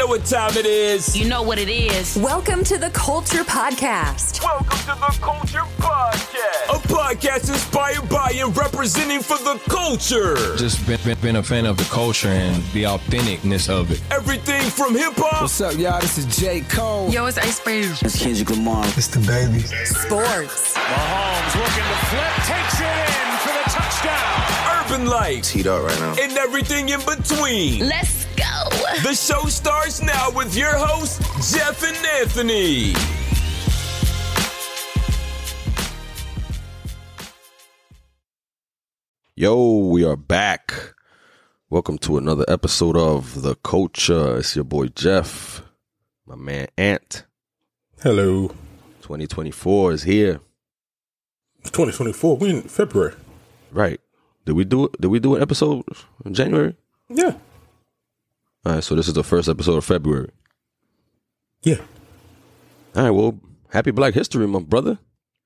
know what time it is. You know what it is. Welcome to the Culture Podcast. Welcome to the Culture Podcast. A podcast inspired by and representing for the culture. Just been a fan of the culture and the authenticness of it. Everything from hip-hop. What's up, y'all? This is J. Cole. Yo, it's Ice Spice. It's Kendrick Lamar. It's the baby. Sports. Mahomes looking to flip, takes it in for the touchdown. Urban life. It's heat up right now. And everything in between. Let's go. The show starts now with your hosts, Jeff and Anthony. Yo, we are back. Welcome to another episode of The Culture. It's your boy Jeff, my man Ant. Hello. 2024 is here. 2024. We in February. Right. Did we do an episode in January? Yeah. All right, so this is the first episode of February. Yeah. All right, well, happy Black History Month, brother.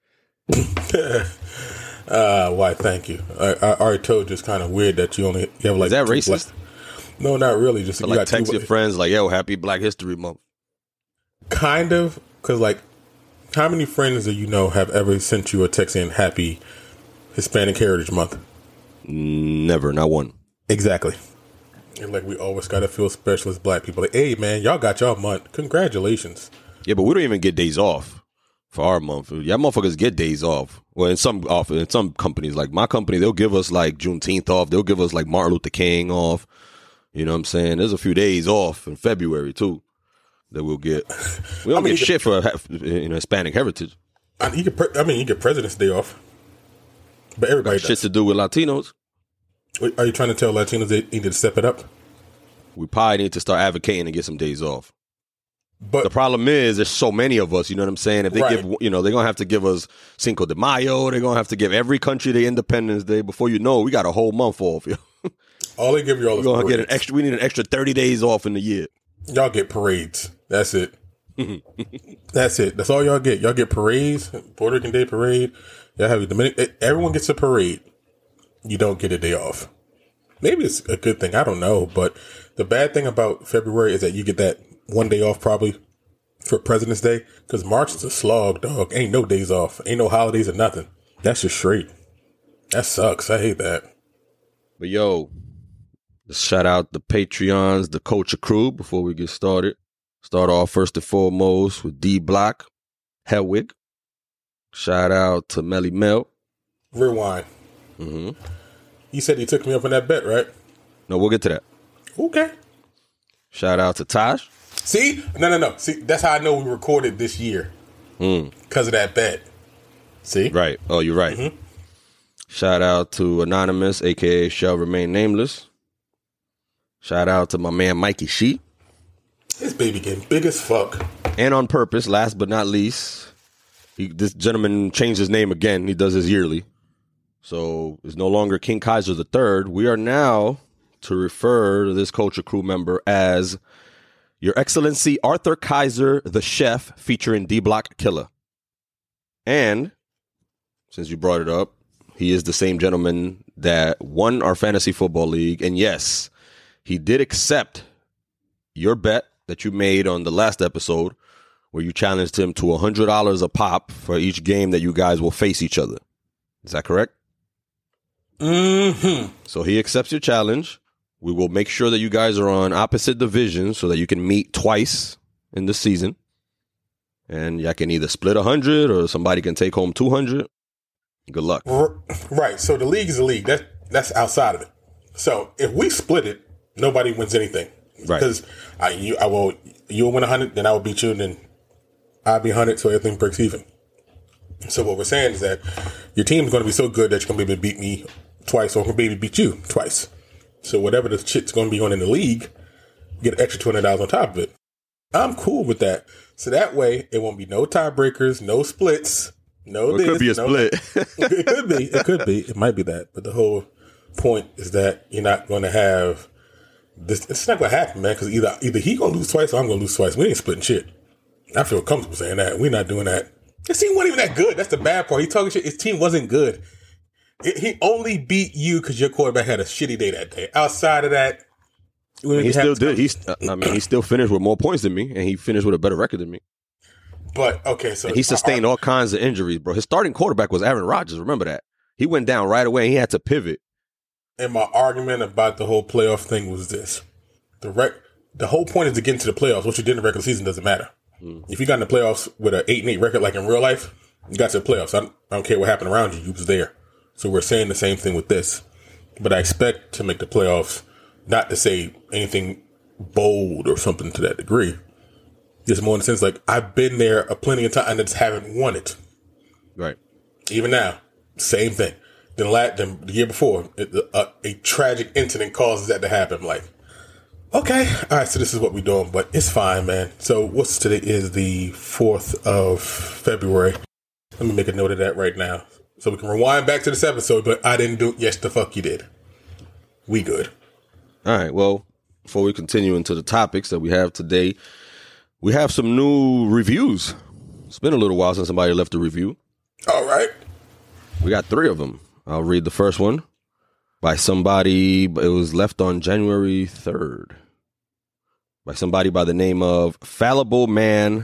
Why, thank you. I already told you it's kind of weird that you have like... Is that racist? No, not really. Just So, like, text your friends like, yo, happy Black History Month. Kind of, because like, how many friends do you know have ever sent you a text saying happy Hispanic Heritage Month? Never, not one. Exactly. And like, we always got to feel special as Black people. Like, hey, man, y'all got y'all month. Congratulations. Yeah, but we don't even get days off for our month. Y'all motherfuckers get days off. Well, in some companies, like my company, they'll give us like Juneteenth off. They'll give us like Martin Luther King off. You know what I'm saying? There's a few days off in February too that we'll get. We don't get shit for Hispanic heritage. You get President's Day off. But everybody does. Shit to do with Latinos. Are you trying to tell Latinos they need to step it up? We probably need to start advocating and get some days off. But the problem is there's so many of us, you know what I'm saying? If they give, they're going to have to give us Cinco de Mayo. They're going to have to give every country their Independence Day. Before you know, we got a whole month off. All they give you all is we're going to get we need an extra 30 days off in the year. Y'all get parades. That's it. That's it. That's all y'all get. Y'all get parades, Puerto Rican Day Parade. Y'all have everyone gets a parade. You don't get a day off. Maybe it's a good thing. I don't know. But the bad thing about February is that you get that one day off probably for President's Day. Because March is a slog, dog. Ain't no days off. Ain't no holidays or nothing. That's just straight. That sucks. I hate that. But yo, let's shout out the Patreons, the Culture Crew before we get started. Start off first and foremost with D Block, Helwig. Shout out to Melly Mel. Rewind. Mm-hmm. You said he took me up on that bet, right? No, we'll get to that. Okay. Shout out to Taj. See? No. See, that's how I know we recorded this year. Because of that bet. See? Right. Oh, you're right. Mm-hmm. Shout out to Anonymous, a.k.a. Shall Remain Nameless. Shout out to my man Mikey Shee. This baby getting big as fuck. And on purpose, last but not least, this gentleman changed his name again. He does his yearly. So it's no longer King Kaiser III. We are now to refer to this Culture Crew member as Your Excellency Arthur Kaiser, the Chef, featuring D-Block Killer. And since you brought it up, he is the same gentleman that won our fantasy football league. And yes, he did accept your bet that you made on the last episode where you challenged him to $100 a pop for each game that you guys will face each other. Is that correct? Mm-hmm. So he accepts your challenge. We will make sure that you guys are on opposite divisions so that you can meet twice in the season. And y'all can either split 100 or somebody can take home 200. Good luck. Right. So the league is a league. That's outside of it. So if we split it, nobody wins anything. Right. Because you'll win 100, then I will beat you, and then I'll be 100, so everything breaks even. So what we're saying is that your team is going to be so good that you're going to be able to beat me twice, or I'm going to be able to beat you twice. So whatever the shit's going to be on in the league, you get an extra $200 on top of it. I'm cool with that. So that way, it won't be no tiebreakers, no splits, no this. It could be a split. It could be. It could be. It might be that. But the whole point is that you're not going to have this. It's not going to happen, man, because either he going to lose twice or I'm going to lose twice. We ain't splitting shit. I feel comfortable saying that. We're not doing that. His team wasn't even that good. That's the bad part. He talking shit. His team wasn't good. He only beat you because your quarterback had a shitty day that day. Outside of that, He still did. He still finished with more points than me, and he finished with a better record than me. But okay, so and he sustained all kinds of injuries, bro. His starting quarterback was Aaron Rodgers. Remember that? He went down right away. And he had to pivot. And my argument about the whole playoff thing was this: the whole point is to get into the playoffs. What you did in the regular season doesn't matter. If you got in the playoffs with an 8-8 record, like in real life, you got to the playoffs. I don't care what happened around you; you was there. So we're saying the same thing with this. But I expect to make the playoffs. Not to say anything bold or something to that degree. Just more in the sense like I've been there a plenty of time and just haven't won it. Right. Even now, same thing. Then the year before, a tragic incident causes that to happen. I'm like, okay, all right, so this is what we're doing, but it's fine, man. So what's today is the 4th of February. Let me make a note of that right now. So we can rewind back to this episode, but I didn't do it. Yes, the fuck you did. We good. All right, well, before we continue into the topics that we have today, we have some new reviews. It's been a little while since somebody left a review. All right. We got 3 of them. I'll read the first one by somebody. It was left on January 3rd by somebody by the name of Fallible Man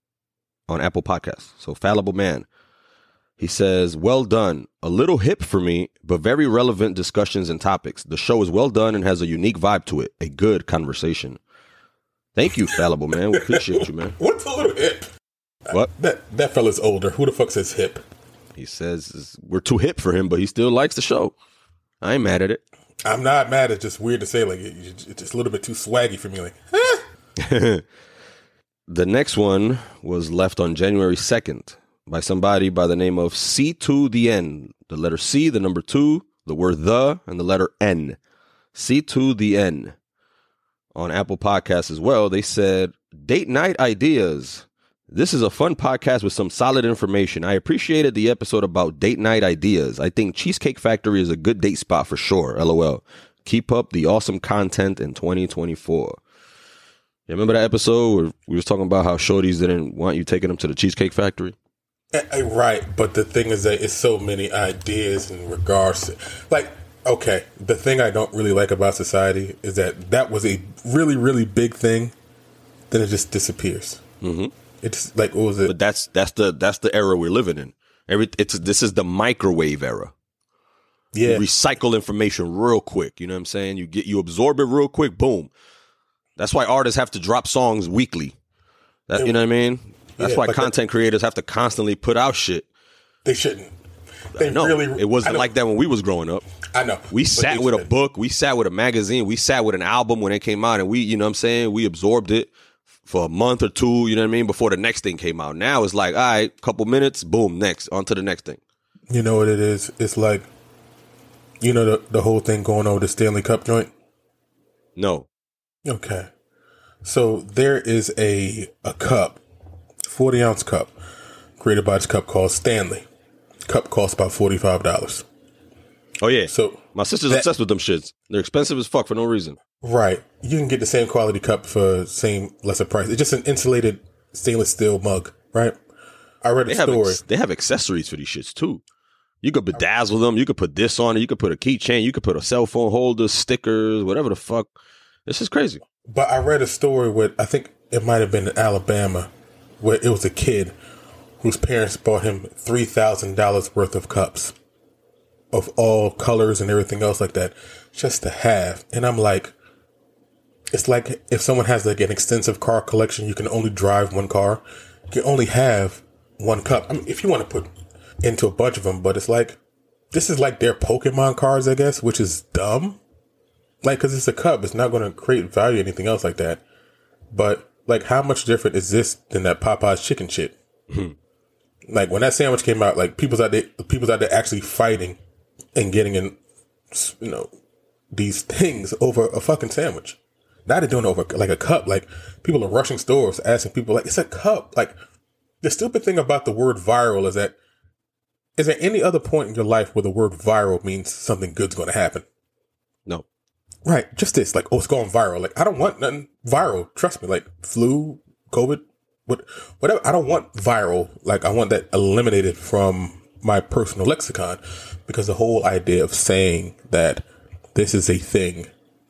on Apple Podcasts. So Fallible Man. He says, well done. A little hip for me, but very relevant discussions and topics. The show is well done and has a unique vibe to it. A good conversation. Thank you, Fallible Man. We appreciate you, man. What's a little hip? What? That fella's older. Who the fuck says hip? He says we're too hip for him, but he still likes the show. I ain't mad at it. I'm not mad. It's just weird to say. Like, it's just a little bit too swaggy for me. Like, The next one was left on January 2nd. By somebody by the name of C to the N. The letter C, the number 2, the word the, and the letter N. C to the N. On Apple Podcasts as well, they said, date night ideas. This is a fun podcast with some solid information. I appreciated the episode about date night ideas. I think Cheesecake Factory is a good date spot for sure. LOL. Keep up the awesome content in 2024. You remember that episode where we was talking about how shorties didn't want you taking them to the Cheesecake Factory? Right, but the thing is that it's so many ideas in regards to, like, okay, the thing I don't really like about society is that was a really, really big thing, then it just disappears. Mm-hmm. It's like, what was it? But that's the era we're living in. This is the microwave era. Yeah, you recycle information real quick. You know what I'm saying? You absorb it real quick. Boom. That's why artists have to drop songs weekly. You know what I mean? That's why content creators have to constantly put out shit. They shouldn't. It wasn't like that when we was growing up. I know. We sat with a book. We sat with a magazine. We sat with an album when it came out, and we, you know what I'm saying? We absorbed it for a month or 2, you know what I mean, before the next thing came out. Now it's like, all right, couple minutes, boom, next, on to the next thing. You know what it is? It's like, you know the whole thing going on with the Stanley Cup joint? No. Okay. So there is a cup, 40-ounce cup, created by this cup called Stanley. Cup costs about $45. Oh, yeah. So my sister's obsessed with them shits. They're expensive as fuck for no reason. Right. You can get the same quality cup for same lesser price. It's just an insulated stainless steel mug, right? I read a story. They have accessories for these shits, too. You could bedazzle them. You could put this on it. You could put a keychain. You could put a cell phone holder, stickers, whatever the fuck. This is crazy. But I read a story with, I think it might have been in Alabama, where it was a kid whose parents bought him $3,000 worth of cups of all colors and everything else like that, just to have. And I'm like, it's like if someone has like an extensive car collection, you can only drive one car. You can only have one cup. I mean, if you want to put into a bunch of them, but it's like, this is like their Pokemon cards, I guess, which is dumb. Like, because it's a cup. It's not going to create value or anything else like that. But, like, how much different is this than that Popeye's chicken shit? Mm-hmm. Like, when that sandwich came out, like, people's out there actually fighting and getting in, you know, these things over a fucking sandwich. Now they're doing it over, like, a cup. Like, people are rushing stores, asking people, like, it's a cup. Like, the stupid thing about the word viral is that, is there any other point in your life where the word viral means something good's going to happen? No. Right. Just this, like, oh, it's going viral. Like, I don't want nothing viral. Trust me. Like, flu, COVID, whatever. I don't want viral. Like, I want that eliminated from my personal lexicon, because the whole idea of saying that this is a thing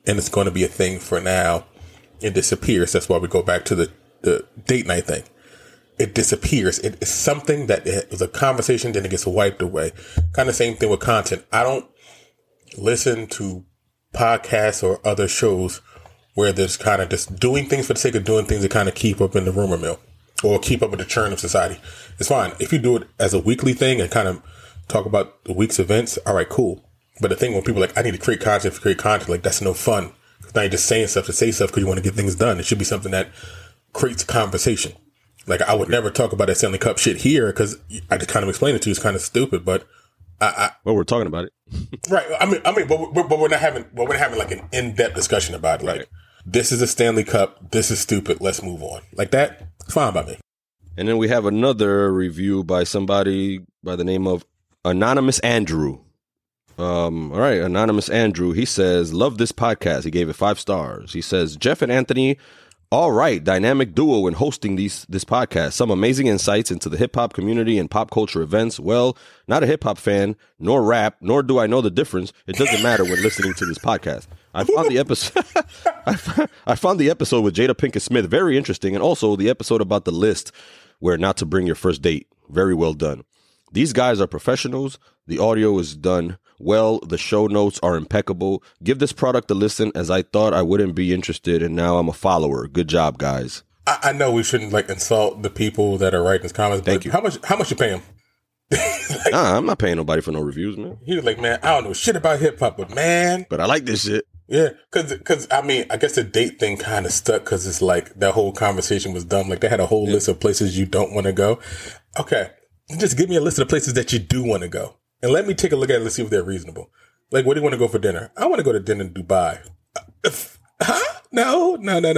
and it's going to be a thing for now. It disappears. That's why we go back to the date night thing. It disappears. It is something that is a conversation, then it gets wiped away. Kind of same thing with content. I don't listen to podcasts or other shows where there's kind of just doing things for the sake of doing things to kind of keep up in the rumor mill or keep up with the churn of society. It's fine. If you do it as a weekly thing and kind of talk about the week's events, all right, cool. But the thing when people are like, I need to create content, like that's no fun. Because now you're just saying stuff to say stuff because you want to get things done. It should be something that creates conversation. Like, I would never talk about that Stanley Cup shit here because I just kind of explained it to you. It's kind of stupid, but well, we're talking about it. Right. I mean, but we're not having like an in-depth discussion about it. Like, this is a Stanley Cup. This is stupid. Let's move on. Like that. It's fine by me. And then we have another review by somebody by the name of Anonymous Andrew. All right, Anonymous Andrew. He says, love this podcast. He gave it 5 stars. He says, Jeff and Anthony, all right, dynamic duo in hosting this podcast. Some amazing insights into the hip-hop community and pop culture events. Well, not a hip-hop fan, nor rap, nor do I know the difference. It doesn't matter when listening to this podcast. I found the episode I found the episode with Jada Pinkett Smith very interesting, and also the episode about the list where not to bring your first date. Very well done. These guys are professionals. The audio is done well. The show notes are impeccable. Give this product a listen, as I thought I wouldn't be interested, and now I'm a follower. Good job, guys. I know we shouldn't like insult the people that are writing these comments. Thank you. How much you pay them? Like, nah, I'm not paying nobody for no reviews, man. He was like, man, I don't know shit about hip hop, but man, but I like this shit. Yeah, because I mean, I guess the date thing kind of stuck because it's like that whole conversation was dumb. Like they had a whole list of places you don't want to go. Okay, just give me a list of the places that you do want to go, and let me take a look at it and see if they're reasonable. Like, what do you want to go for dinner? I want to go to dinner in Dubai. Huh? No.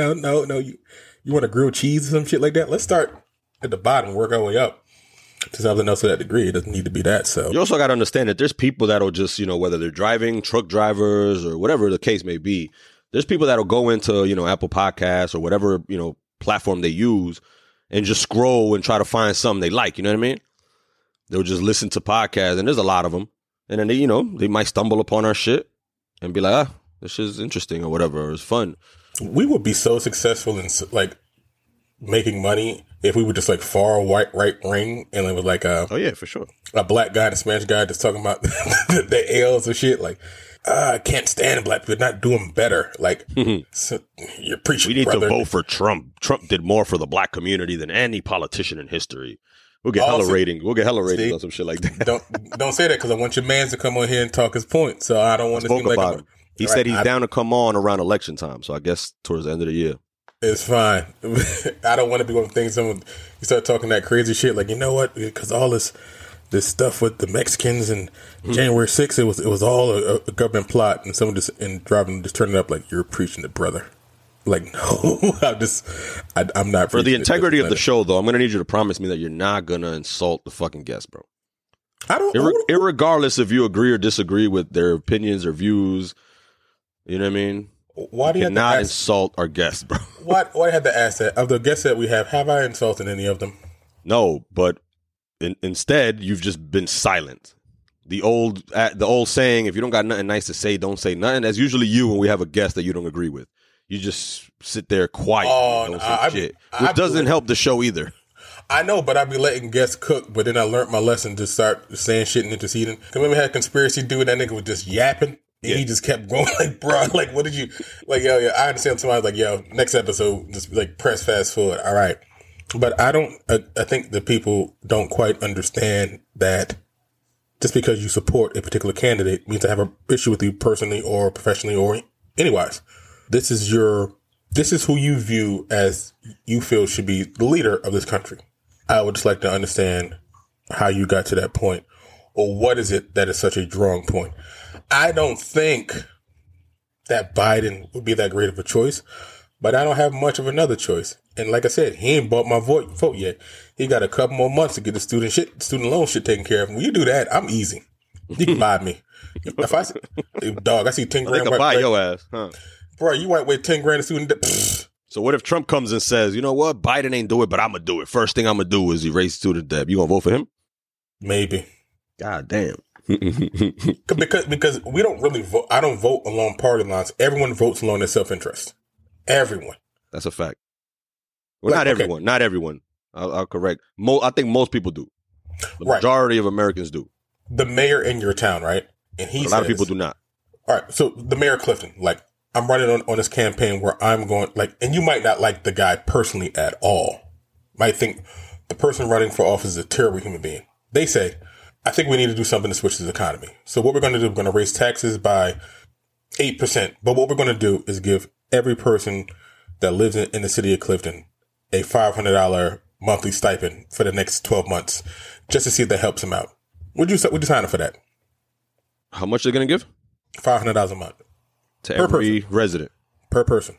You want a grilled cheese or some shit like that? Let's start at the bottom and work our way up to something else to that degree. It doesn't need to be that. So you also got to understand that there's people that'll just, whether they're driving, truck drivers, or whatever the case may be, there's people that'll go into, Apple Podcasts or whatever, platform they use and just scroll and try to find something they like. You know what I mean? They'll just listen to podcasts, and there's a lot of them. And then they might stumble upon our shit and be like, this is interesting or whatever, or it's fun. We would be so successful in like making money if we were just like far right ring and it was like oh yeah, for sure, a black guy and a Spanish guy just talking about the L's and shit. Like, I can't stand black people not doing better. Like, so you're preaching. We need brother. to vote for Trump. Trump did more for the black community than any politician in history. We'll get hella ratings. We'll get hella ratings on some shit like that. Don't say that because I want your man to come on here and talk his point. So I don't want to seem like he said he's down to come on around election time. So I guess towards the end of the year. It's fine. I don't want to be one of the things you start talking that crazy shit. Like, you know what? Because all this stuff with the Mexicans and January 6th, it was all a government plot, and someone just turning it up like, you're preaching it, brother. Like, no, I'm not. For the integrity of the show, though, I'm going to need you to promise me that you're not going to insult the fucking guest, bro. I don't. Irregardless if you agree or disagree with their opinions or views, you know what I mean? Why do you not insult our guests, bro? Why do you have to ask that? Of the guests that we have I insulted any of them? No, but instead, you've just been silent. The old saying, if you don't got nothing nice to say, don't say nothing. That's usually you when we have a guest that you don't agree with. You just sit there quiet and don't say shit, which doesn't help the show either. I know, but I'd be letting guests cook, but then I learned my lesson to start saying shit and interceding. Because when we had a conspiracy dude, that nigga was just yapping. And he just kept going like, bro, like, what did you, like, yo, I understand somebody like, yo, next episode, just like press fast forward. All right. But I think the people don't quite understand that just because you support a particular candidate means I have an issue with you personally or professionally or anywise. This is who you view as you feel should be the leader of this country. I would just like to understand how you got to that point, or what is it that is such a drawing point. I don't think that Biden would be that great of a choice, but I don't have much of another choice. And like I said, he ain't bought my vote yet. He got a couple more months to get the student loan shit taken care of. When you do that, I'm easy. You can buy me. If I see 10 grand. They can buy your ass, huh? Bro, you might wait 10 grand a student debt. So what if Trump comes and says, you know what, Biden ain't do it, but I'm going to do it. First thing I'm going to do is erase student debt. You going to vote for him? Maybe. God damn. Because we don't really vote. I don't vote along party lines. Everyone votes along their self-interest. Everyone. That's a fact. Well, not everyone. Not everyone. I'll correct. I think most people do. The majority of Americans do. The mayor in your town, right? And a lot of people do not. All right. So the mayor of Clifton, like, I'm running on this campaign where I'm going, like, and you might not like the guy personally at all. Might think the person running for office is a terrible human being. They say, I think we need to do something to switch this economy. So what we're going to do, we're going to raise taxes by 8%. But what we're going to do is give every person that lives in the city of Clifton a $500 monthly stipend for the next 12 months, just to see if that helps them out. Would you sign up for that? How much are they going to give? $500 a month. To every resident. Per person.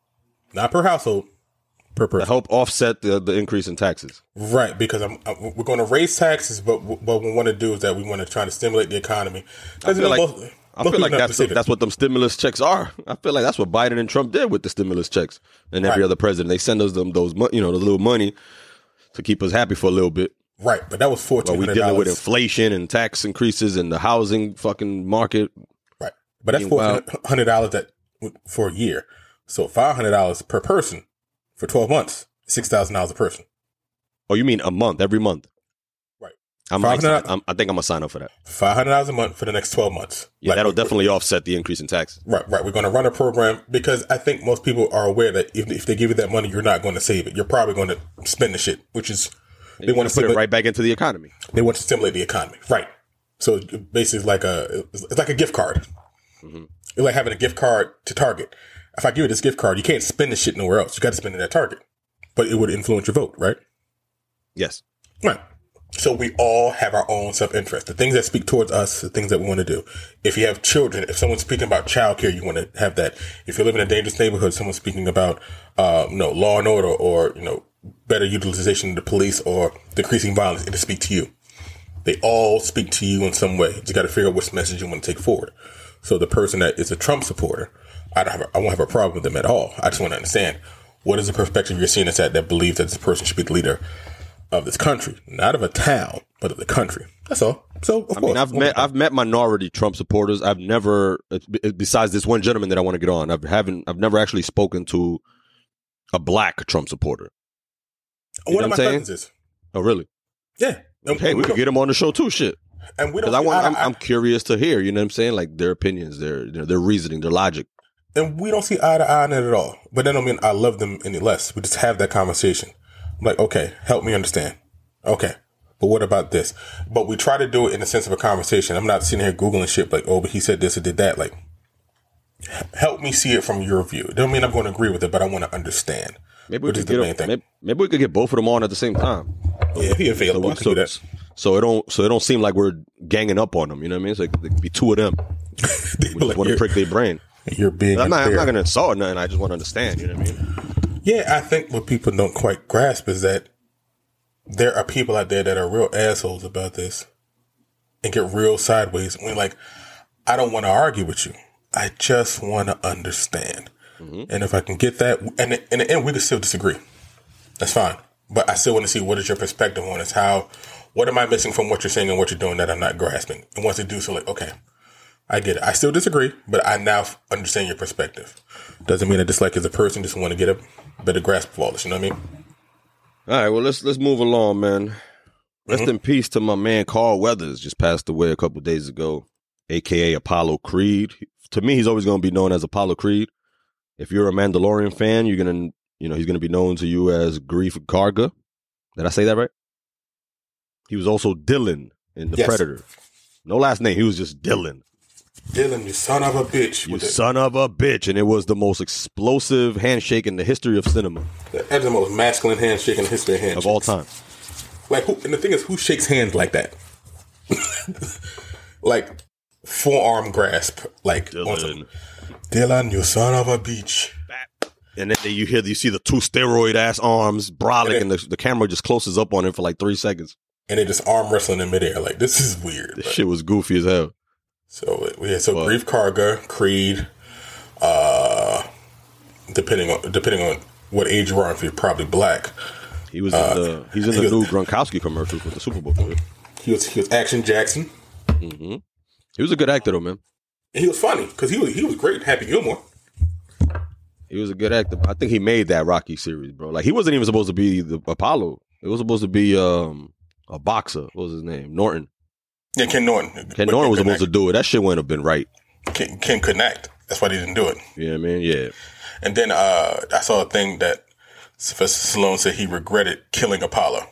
Not per household. Per person. To help offset the increase in taxes. Right, because we're going to raise taxes, but what we want to do is that we want to try to stimulate the economy. I feel like that's what them stimulus checks are. I feel like that's what Biden and Trump did with the stimulus checks and every other president. They send us those the little money to keep us happy for a little bit. Right, but that was $1,400. Well, we're dealing with inflation and tax increases and the housing fucking market. Right, but that's $1,400 for a year. So $500 per person for 12 months, $6,000 a person. Oh, you mean a month, every month? Right. I think I'm gonna sign up for that. $500 a month for the next 12 months. Yeah, that'll definitely offset the increase in taxes. Right. We're going to run a program because I think most people are aware that if they give you that money, you're not going to save it. You're probably going to spend the shit, which is they want to put it right back into the economy. They want to stimulate the economy, right? So basically, it's like a gift card. Mm-hmm. It's like having a gift card to Target. If I give you this gift card, you can't spend the shit nowhere else. You got to spend it at Target, but it would influence your vote, right? Yes. Right. So we all have our own self-interest. The things that speak towards us, the things that we want to do. If you have children, if someone's speaking about childcare, you want to have that. If you live in a dangerous neighborhood, someone's speaking about, law and order or, better utilization of the police or decreasing violence, it'll speak to you. They all speak to you in some way. You got to figure out which message you want to take forward. So the person that is a Trump supporter, I won't have a problem with them at all. I just want to understand what is the perspective you're seeing us at that believes that this person should be the leader of this country, not of a town, but of the country. That's all. So, of course, I've met minority Trump supporters. I've never, besides this one gentleman that I want to get on, I've never actually spoken to a black Trump supporter. One of my cousins is. Oh, really? Yeah. Hey, we could get him on the show too. Shit. And we don't. I'm curious to hear. You know what I'm saying? Like their opinions, their reasoning, their logic. And we don't see eye to eye on it at all. But that don't mean I love them any less. We just have that conversation. I'm like, okay, help me understand. Okay, but what about this? But we try to do it in the sense of a conversation. I'm not sitting here Googling shit like, oh, but he said this or did that. Like, help me see it from your view. It don't mean I'm going to agree with it, but I want to understand. Maybe we could get both of them on at the same time. Yeah, if he available, I can do that. So it don't seem like we're ganging up on them. You know what I mean? It's like there could be two of them. We just want to prick their brain. You're being I'm not going to insult nothing. I just want to understand. You know what I mean? Yeah, I think what people don't quite grasp is that there are people out there that are real assholes about this and get real sideways. I mean, like, I don't want to argue with you. I just want to understand. Mm-hmm. And if I can get that, and in the end, we can still disagree. That's fine. But I still want to see what is your perspective on this. What am I missing from what you're saying and what you're doing that I'm not grasping? And once I do so, like, okay, I get it. I still disagree, but I now understand your perspective. Doesn't mean I dislike you as a person. Just want to get a better grasp of all this. You know what I mean? All right. Well, let's move along, man. Rest in peace to my man Carl Weathers. Just passed away a couple of days ago, aka Apollo Creed. To me, he's always going to be known as Apollo Creed. If you're a Mandalorian fan, he's going to be known to you as Greef Karga. Did I say that right? He was also Dylan in The Predator. No last name. He was just Dylan. Dylan, you son of a bitch. You son of a bitch. And it was the most explosive handshake in the history of cinema. That's the most masculine handshake in the history of handshakes. Of all time. Like, and the thing is, who shakes hands like that? Like, forearm grasp. Like, Dylan, you son of a bitch. And then you see the two steroid-ass arms brolic, and the camera just closes up on him for like 3 seconds. And they just arm wrestling in midair. Like, this is weird. This shit was goofy as hell. So Greef Karga, Creed, depending on what age you are, if you're probably black. He's in the new Gronkowski commercials with the Super Bowl. He was Action Jackson. Mm-hmm. He was a good actor, though, man. He was funny because he was great in Happy Gilmore. He was a good actor. I think he made that Rocky series, bro. Like, he wasn't even supposed to be the Apollo. It was supposed to be a boxer. What was his name? Norton. Yeah, Ken Norton. Ken Norton was supposed to do it. That shit wouldn't have been right. Ken couldn't act. That's why they didn't do it. Yeah, man. Yeah. And then I saw a thing that Sylvester Stallone said he regretted killing Apollo.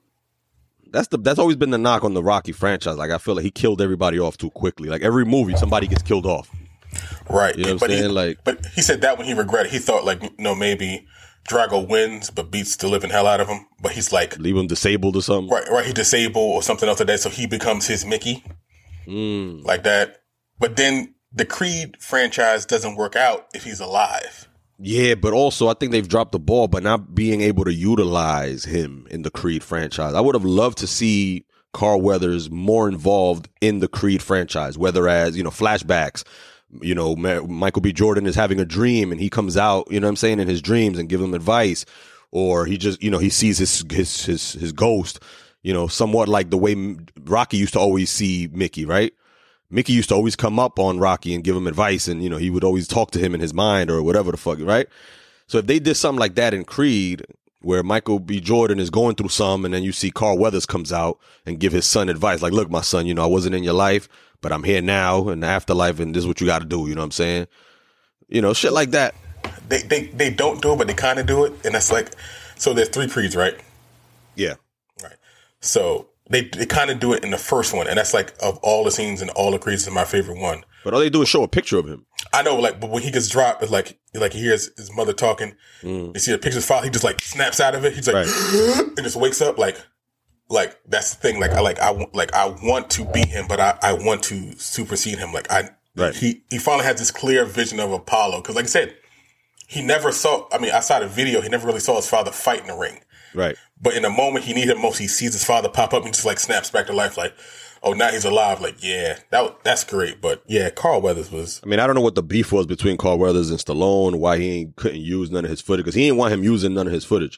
That's always been the knock on the Rocky franchise. Like, I feel like he killed everybody off too quickly. Like, every movie, somebody gets killed off. Right. You know what I'm saying? But he said that when he regretted, he thought, like, maybe Drago wins but beats the living hell out of him. But he's like, leave him disabled or something. Right. He disabled or something else like that. So he becomes his Mickey. Like that. But then the Creed franchise doesn't work out if he's alive. Yeah, but also I think they've dropped the ball by not being able to utilize him in the Creed franchise. I would have loved to see Carl Weathers more involved in the Creed franchise, whether as, flashbacks. Michael B. Jordan is having a dream and he comes out, in his dreams and give him advice, or he just, he sees his ghost, somewhat like the way Rocky used to always see Mickey, right? Mickey used to always come up on Rocky and give him advice, and, he would always talk to him in his mind or whatever the fuck, right? So if they did something like that in Creed, where Michael B. Jordan is going through some, and then you see Carl Weathers comes out and give his son advice, like, look, my son, I wasn't in your life, but I'm here now in the afterlife, and this is what you got to do. You know what I'm saying? Shit like that. They don't do it, but they kind of do it. And that's like, so there's 3 Creeds, right? Yeah. Right. So they kind of do it in the first one. And that's like, of all the scenes in all the Creeds, is my favorite one. But all they do is show a picture of him. I know, but when he gets dropped, it's like he hears his mother talking. You see the picture's file, he just like snaps out of it. He's like, and just wakes up like that's the thing. I want to beat him, but I want to supersede him. He finally had this clear vision of Apollo. Cause like I said, he never saw, outside of video, he never really saw his father fight in the ring. Right. But in the moment he needed him most, he sees his father pop up and just like snaps back to life. Like, oh, now he's alive. Like, yeah, that's great. But yeah, Carl Weathers was. I don't know what the beef was between Carl Weathers and Stallone, why he couldn't use none of his footage, because he didn't want him using none of his footage.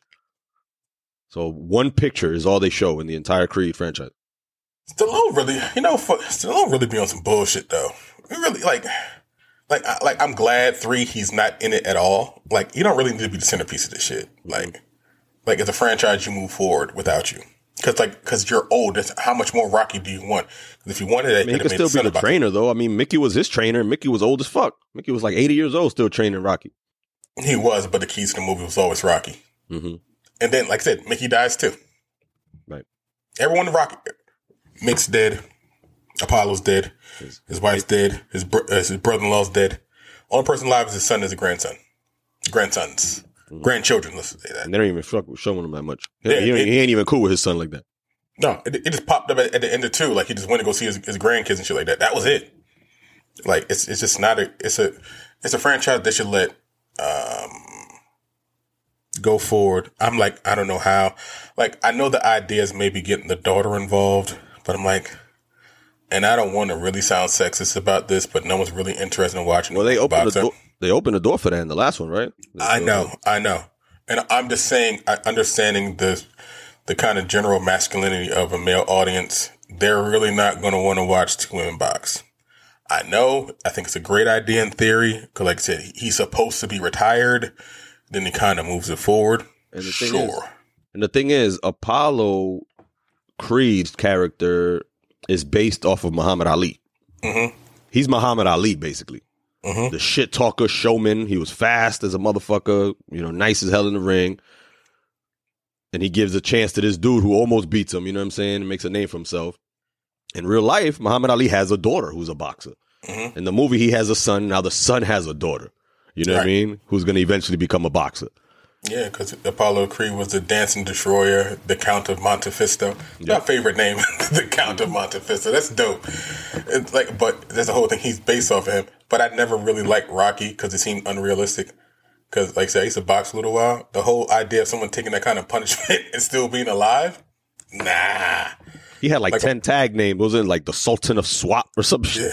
So one picture is all they show in the entire Creed franchise. Stallone really be on some bullshit though. He really like I'm glad 3 he's not in it at all. Like, you don't really need to be the centerpiece of this shit. Like as a franchise, you move forward without you. Cause you're old. How much more Rocky do you want? If you wanted it, he could still be the trainer though. Mickey was his trainer. Mickey was old as fuck. Mickey was like 80 years old, still training Rocky. He was, but the keys to the movie was always Rocky. Mm-hmm. And then, like I said, Mickey dies too. Right. Everyone in Rocky, Mick's dead. Apollo's dead. His wife's dead. His brother-in-law's dead. Only person alive is his son and his grandson. Grandsons. Grandchildren, let's say that. And they don't even showing him that much. He ain't even cool with his son like that. No, it just popped up at the end of 2. Like, he just went to go see his grandkids and shit like that. That was it. Like, it's just not it's a franchise that should let go forward. I'm like, I don't know how. Like, I know the idea is maybe getting the daughter involved, but I'm like, and I don't want to really sound sexist about this, but no one's really interested in watching. Well, they opened the door for that in the last one, right? I know. And I'm just saying, understanding the kind of general masculinity of a male audience, they're really not going to want to watch 2 women box. I think it's a great idea in theory, because like I said, he's supposed to be retired. Then he kind of moves it forward. And the thing is, Apollo Creed's character is based off of Muhammad Ali. Mm-hmm. He's Muhammad Ali, basically. Mm-hmm. The shit talker showman. He was fast as a motherfucker, nice as hell in the ring. And he gives a chance to this dude who almost beats him, you know what I'm saying? And makes a name for himself. In real life, Muhammad Ali has a daughter who's a boxer. Mm-hmm. In the movie, he has a son. Now the son has a daughter. You know what I mean? Who's going to eventually become a boxer. Yeah, because Apollo Creed was the dancing destroyer, the Count of Monte Cristo. Yep. My favorite name, the Count of Monte Cristo. That's dope. It's like, but there's a whole thing. He's based off of him. But I never really liked Rocky because it seemed unrealistic. Because, like I said, I used to box a little while. The whole idea of someone taking that kind of punishment and still being alive, nah. He had like 10 tag names. Wasn't it like the Sultan of Swap or some shit?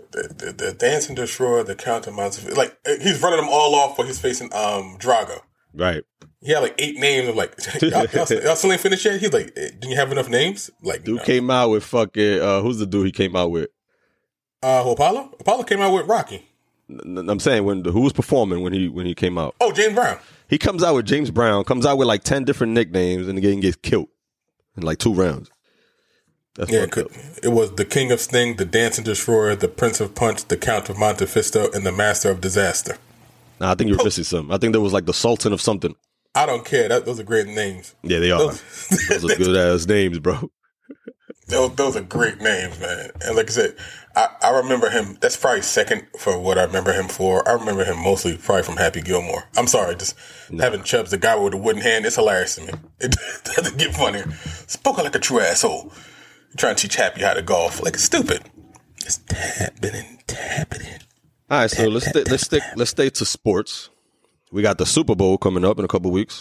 The dancing destroyer, the Count of Monte, like he's running them all off while he's facing Drago. Right. He had like 8 names. I'm like, y'all still ain't finished yet? He's like, didn't you have enough names? Like, dude came out with fucking, who's the dude he came out with? Apollo? Apollo came out with Rocky. I'm saying, who was performing when he came out? Oh, James Brown. He comes out with James Brown, comes out with like 10 different nicknames, and again gets killed in like 2 rounds. That's it was the King of Sting, the Dancing Destroyer, the Prince of Punch, the Count of Monte Fisto, and the Master of Disaster. Nah, I think you're missing something. I think there was like the Sultan of something. I don't care. Those are great names. Yeah, they are. Those are good ass names, bro. Those are great names, man. And like I said, I remember him. That's probably second for what I remember him for. I remember him mostly probably from Happy Gilmore. I'm sorry, just having Chubbs, the guy with the wooden hand, it's hilarious to me. It doesn't get funnier. Spoken like a true asshole. You're trying to teach Happy how to golf. Like, it's stupid. Just tap it in. All right, so let's stay to sports. We got the Super Bowl coming up in a couple weeks,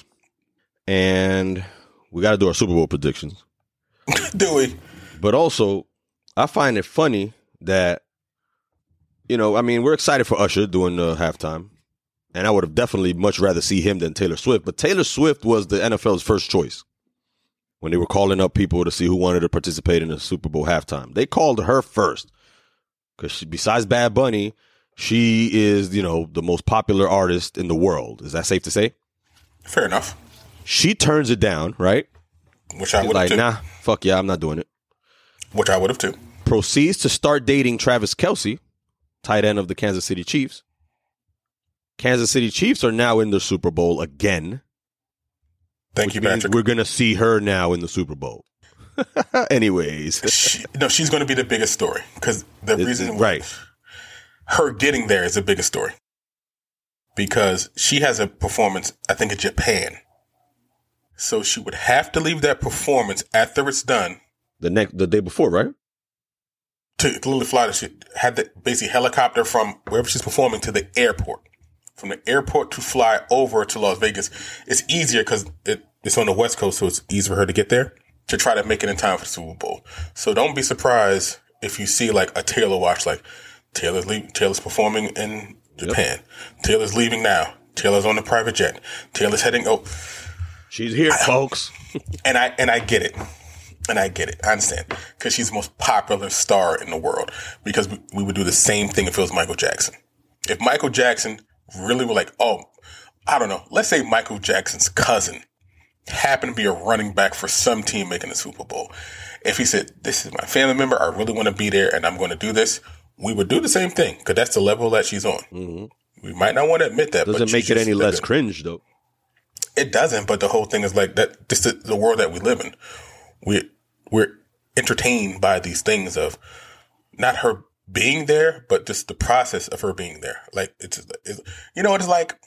and we got to do our Super Bowl predictions. Do we? But also, I find it funny that, we're excited for Usher doing the halftime, and I would have definitely much rather see him than Taylor Swift. But Taylor Swift was the NFL's first choice when they were calling up people to see who wanted to participate in the Super Bowl halftime. They called her first because besides Bad Bunny, she is, the most popular artist in the world. Is that safe to say? Fair enough. She turns it down, right? Which I would have too. Nah, fuck yeah, I'm not doing it. Which I would have too. Proceeds to start dating Travis Kelce, tight end of the Kansas City Chiefs. Kansas City Chiefs are now in the Super Bowl again. Thank you, Patrick. We're going to see her now in the Super Bowl. Anyways. She's going to be the biggest story because the reason right. Her getting there is the biggest story because she has a performance, I think, in Japan. So she would have to leave that performance after it's done. The day before, right? To literally fly. She had the basically helicopter from wherever she's performing to the airport. From the airport to fly over to Las Vegas. It's easier because it's on the West Coast, so it's easier for her to get there to try to make it in time for the Super Bowl. So don't be surprised if you see like a Taylor watch, like Taylor's performing in Japan. Yep. Taylor's leaving now. Taylor's on the private jet. Taylor's heading. She's here, folks. And I get it. And I get it. I understand. Because she's the most popular star in the world. Because we would do the same thing if it was Michael Jackson. If Michael Jackson really were like, I don't know. Let's say Michael Jackson's cousin happened to be a running back for some team making the Super Bowl. If he said, this is my family member, I really want to be there and I'm going to do this, we would do the same thing. Because that's the level that she's on. Mm-hmm. We might not want to admit that. Doesn't make it any less cringe, though. It doesn't, but the whole thing is like that. This is the world that we live in. We're entertained by these things of not her being there, but just the process of her being there. Like it's like,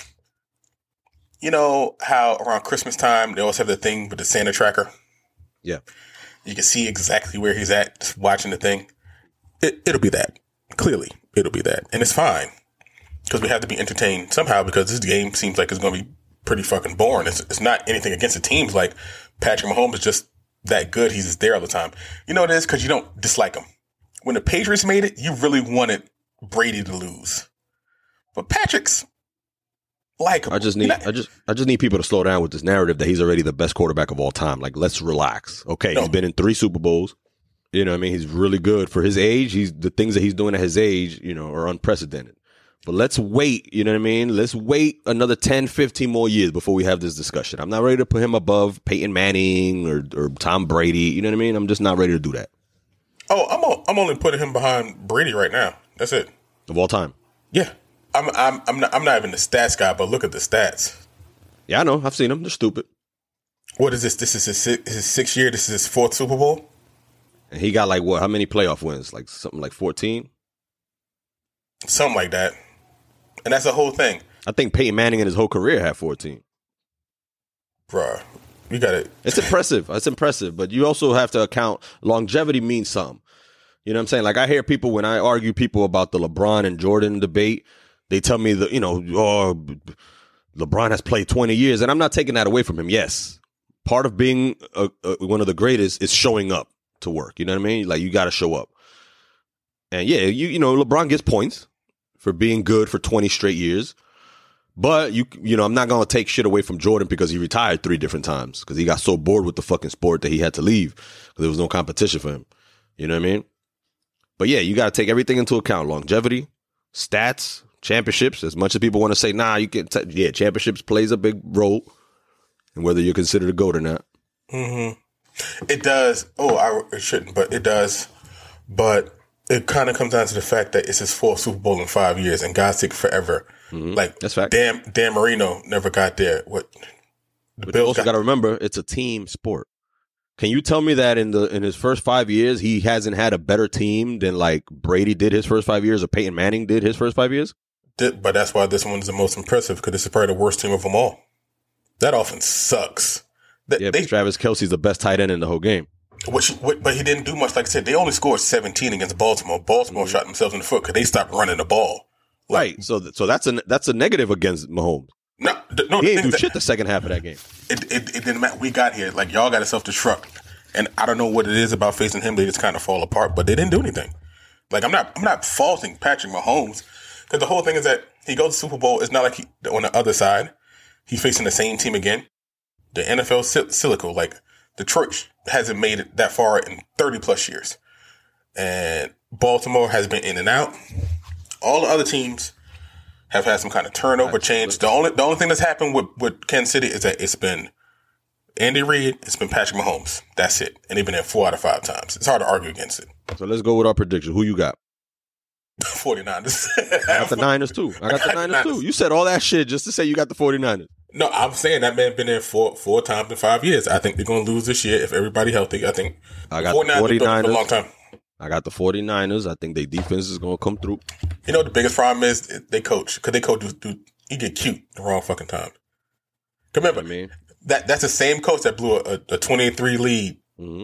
how around Christmas time they always have the thing with the Santa tracker. Yeah, you can see exactly where he's at, just watching the thing. It'll be that. Clearly, it'll be that, and it's fine because we have to be entertained somehow. Because this game seems like it's going to be pretty fucking boring. It's not anything against the teams. Like Patrick Mahomes is just that good. He's just there all the time. You know what it is? Because you don't dislike him. When the Patriots made it, you really wanted Brady to lose. But Patrick's likable. I just need people to slow down with this narrative that he's already the best quarterback of all time. Like, let's relax. Okay, He's been in 3 Super Bowls. You know what I mean? He's really good for his age. The things that he's doing at his age, are unprecedented. But let's wait, you know what I mean? Let's wait another 10, 15 more years before we have this discussion. I'm not ready to put him above Peyton Manning or Tom Brady. You know what I mean? I'm just not ready to do that. Oh, I'm only putting him behind Brady right now. That's it. Of all time? Yeah. I'm not even the stats guy, but look at the stats. Yeah, I know. I've seen them. They're stupid. What is this? This is his 6th year. This is his 4th Super Bowl. And he got how many playoff wins? Like something like 14? Something like that. And that's the whole thing. I think Peyton Manning in his whole career had 14. Bruh, you got it. It's impressive. It's impressive. But you also have to account longevity means something. You know what I'm saying? Like I hear people when I argue people about the LeBron and Jordan debate, they tell me that, LeBron has played 20 years. And I'm not taking that away from him. Yes. Part of being one of the greatest is showing up to work. You know what I mean? Like you got to show up. And yeah, LeBron gets points for being good for 20 straight years. But you know, I'm not gonna take shit away from Jordan because he retired 3 different times because he got so bored with the fucking sport that he had to leave because there was no competition for him. You know what I mean? But yeah, you got to take everything into account: longevity, stats, championships. As much as people want to say, nah, you can. Championships plays a big role in whether you're considered a GOAT or not. Mm-hmm. It does. It shouldn't, but it does. But it kind of comes down to the fact that it's his 4th Super Bowl in 5 years, and God's sake, forever. Mm-hmm. Like that's fact. Dan Marino never got there. What? But you also got to remember, it's a team sport. Can you tell me that in his first 5 years, he hasn't had a better team than like Brady did his first 5 years or Peyton Manning did his first 5 years? But that's why this one's the most impressive because this is probably the worst team of them all. That offense sucks. Travis Kelce's the best tight end in the whole game. But he didn't do much. Like I said, they only scored 17 against Baltimore. Baltimore shot themselves in the foot because they stopped running the ball. Right. So that's a negative against Mahomes. No, he didn't do shit the second half of that game. It didn't matter. We got here. Like, y'all got to self-destruct. And I don't know what it is about facing him. They just kind of fall apart, but they didn't do anything. Like, I'm not faulting Patrick Mahomes because the whole thing is that he goes to Super Bowl. It's not like on the other side, he's facing the same team again. The NFL silico, like Detroit hasn't made it that far in 30 plus years. And Baltimore has been in and out. All the other teams have had some kind of turnover change. The only thing that's happened with Kansas City is that it's been Andy Reid, it's been Patrick Mahomes. That's it. And they've been there 4 out of 5 times. It's hard to argue against it. So let's go with our prediction. Who you got? 49ers. I got the Niners too. You said all that shit just to say you got the 49ers. No, I'm saying that man been there 4 times in 5 years. I think they're going to lose this year if everybody healthy. I think I got the 49ers for a long time. I got the 49ers. I think their defense is going to come through. You know what the biggest problem is? They coach. Because they coach, you get cute the wrong fucking time. Remember, that's the same coach that blew a 28-3 lead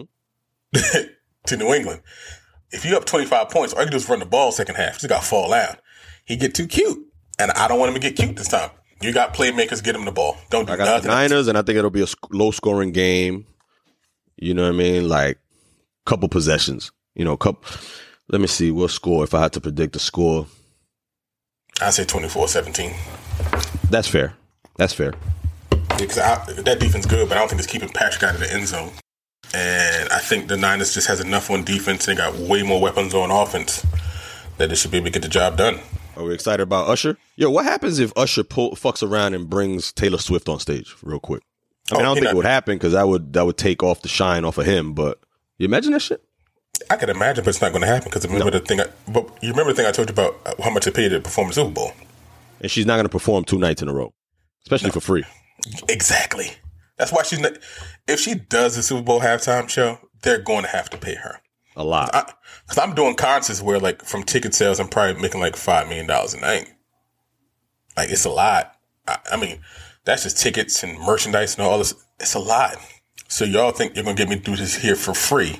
to New England. If you up 25 points, all you can do is run the ball second half. You just got to fall out. He get too cute. And I don't want him to get cute this time. You got playmakers, get him the ball. Don't do nothing. I got the Niners, and I think it'll be a low-scoring game. You know what I mean? Like, couple possessions. You know, let me see. What score, if I had to predict the score? I'd say 24-17. That's fair. Because that defense good, but I don't think it's keeping Patrick out of the end zone. And I think the Niners just has enough on defense. They got way more weapons on offense that they should be able to get the job done. Are we excited about Usher? Yo, what happens if Usher fucks around and brings Taylor Swift on stage real quick? I mean, I don't think it would happen because that would take off the shine off of him. But you imagine that shit? I can imagine, but it's not going to happen because remember the thing. But you remember the thing I told you about how much they paid to perform the Super Bowl, and she's not going to perform 2 nights in a row, especially for free. Exactly. That's why she's not. If she does the Super Bowl halftime show, they're going to have to pay her a lot. Because I'm doing concerts where, like, from ticket sales, I'm probably making like $5 million a night. Like, it's a lot. I mean, that's just tickets and merchandise and all this. It's a lot. So y'all think you're going to get me to do this here for free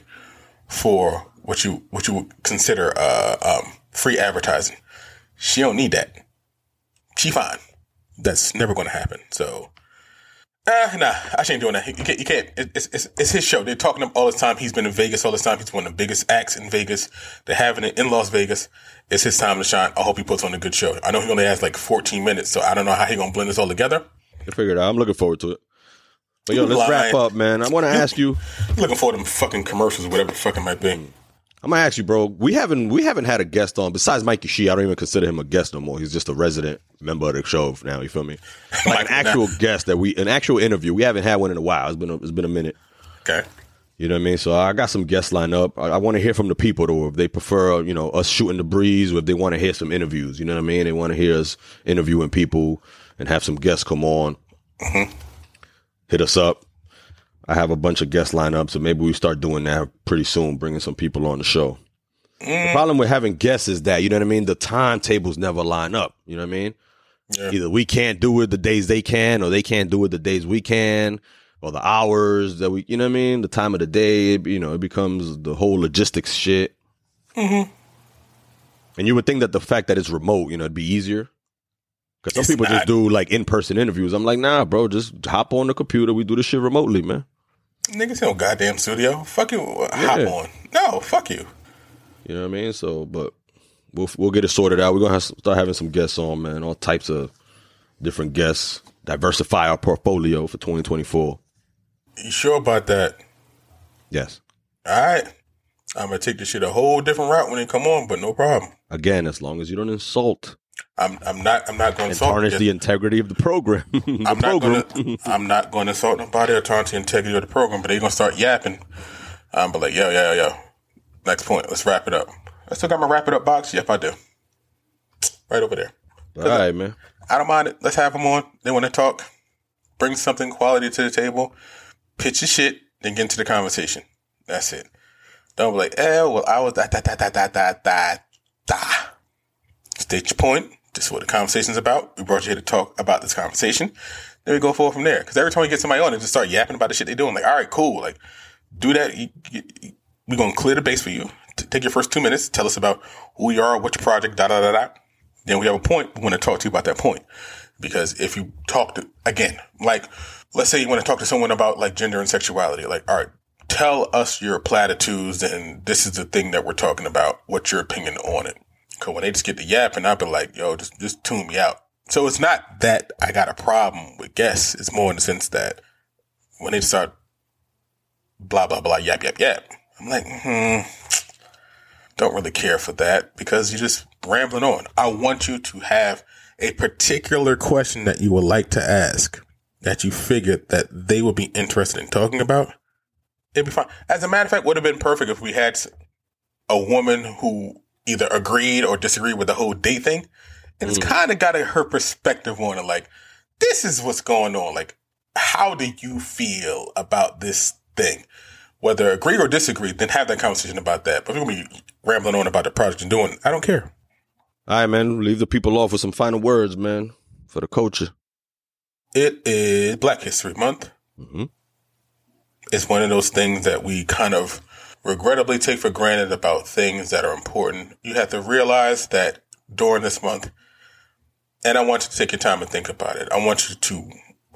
for what you would consider free advertising? She don't need that. She fine. That's never going to happen. So, nah, I ain't doing that. You can't. It's his show. They're talking to him all the time. He's been in Vegas all the time. He's one of the biggest acts in Vegas. They're having it in Las Vegas. It's his time to shine. I hope he puts on a good show. I know he only has like 14 minutes, so I don't know how he's going to blend this all together. I figured out. I'm looking forward to it. But yo, let's wrap up, man. I want to ask you. Looking for them fucking commercials, whatever the fuck it might be. I'm gonna ask you, bro. We haven't had a guest on besides Mikey Shee. I don't even consider him a guest no more. He's just a resident member of the show now. You feel me? Like an actual guest an actual interview. We haven't had one in a while. It's been a minute. Okay. You know what I mean? So I got some guests lined up. I want to hear from the people though. If they prefer, us shooting the breeze, or if they want to hear some interviews. You know what I mean? They want to hear us interviewing people and have some guests come on. Mm-hmm. Hit us up. I have a bunch of guests lined up, so maybe we start doing that pretty soon, bringing some people on the show. The problem with having guests is that, you know what I mean, the timetables never line up. You know what I mean? Yeah. Either we can't do it the days they can, or they can't do it the days we can, or the hours that we, you know what I mean? The time of the day, it becomes the whole logistics shit. Mm-hmm. And you would think that the fact that it's remote, it'd be easier. Because some people just do like in-person interviews. I'm like, nah, bro, just hop on the computer. We do this shit remotely, man. Niggas no goddamn studio. Fuck you. Hop on. No, fuck you. You know what I mean? So, but we'll get it sorted out. We're going to start having some guests on, man. All types of different guests, diversify our portfolio for 2024. You sure about that? Yes. All right. I'm going to take this shit a whole different route when they come on, but no problem. Again, as long as you don't insult. I'm not going to insult. Tarnish the integrity of the program. I'm not going to insult nobody or tarnish the integrity of the program, but they're going to start yapping. I'm be like, yo. Next point. Let's wrap it up. I still got my wrap it up box? Yep, I do. Right over there. All right, man. I don't mind it. Let's have them on. They want to talk. Bring something quality to the table. Pitch your shit. Then get into the conversation. That's it. Don't be like, well, I was da. State your point. This is what the conversation's about. We brought you here to talk about this conversation. Then we go forward from there. Because every time we get somebody on, they just start yapping about the shit they're doing. Like, all right, cool. Like, do that. We're going to clear the base for you. Take your first 2 minutes. Tell us about who you are, what's your project, da. Then we have a point. We want to talk to you about that point. Because if you talk to, again, like, let's say you want to talk to someone about, like, gender and sexuality. Like, all right, tell us your platitudes, and this is the thing that we're talking about. What's your opinion on it? Because when they just get the yapping, I'll be like, yo, just tune me out. So it's not that I got a problem with guests. It's more in the sense that when they start blah, blah, blah, yap. I'm like, don't really care for that because you're just rambling on. I want you to have a particular question that you would like to ask that you figured that they would be interested in talking about. It'd be fine. As a matter of fact, it would have been perfect if we had a woman who either agreed or disagreed with the whole date thing. And it's kind of got her perspective on it. Like, this is what's going on. Like, how do you feel about this thing? Whether agree or disagree, then have that conversation about that. But if you're going to be rambling on about the project you're doing, I don't care. All right, man. Leave the people off with some final words, man, for the culture. It is Black History Month. Mm-hmm. It's one of those things that we kind of regrettably take for granted about things that are important. You have to realize that during this month, and I want you to take your time and think about it. I want you to,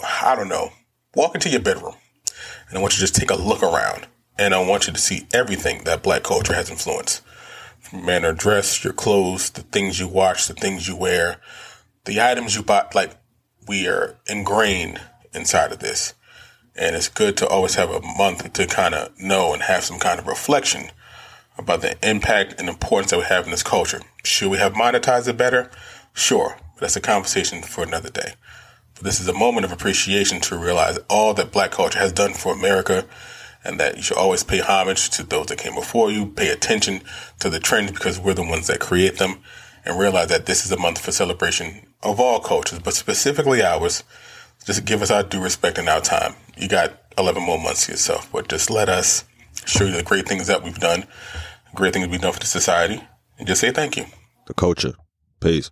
walk into your bedroom, and I want you to just take a look around, and I want you to see everything that Black culture has influenced. From manner of dress, your clothes, the things you watch, the things you wear, the items you buy. Like, we are ingrained inside of this. And it's good to always have a month to kind of know and have some kind of reflection about the impact and importance that we have in this culture. Should we have monetized it better? Sure. But that's a conversation for another day. But this is a moment of appreciation to realize all that Black culture has done for America, and that you should always pay homage to those that came before you, pay attention to the trends because we're the ones that create them, and realize that this is a month for celebration of all cultures, but specifically ours. Just give us our due respect and our time. You got 11 more months to yourself, but just let us show you the great things that we've done, great things we've done for the society, and just say thank you. The culture. Peace.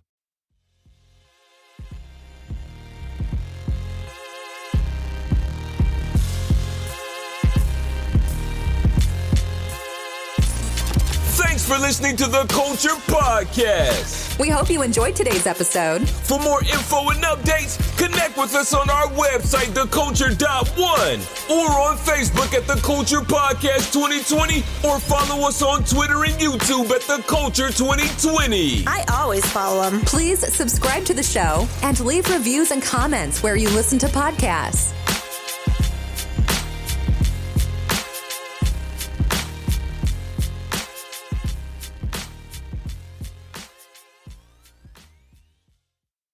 Thanks for listening to the Culture Podcast. We hope you enjoyed today's episode. For more info and updates, connect with us on our website, theculture.one, or on Facebook at The Culture Podcast 2020, or follow us on Twitter and YouTube at The Culture 2020. I always follow them. Please subscribe to the show and leave reviews and comments where you listen to podcasts.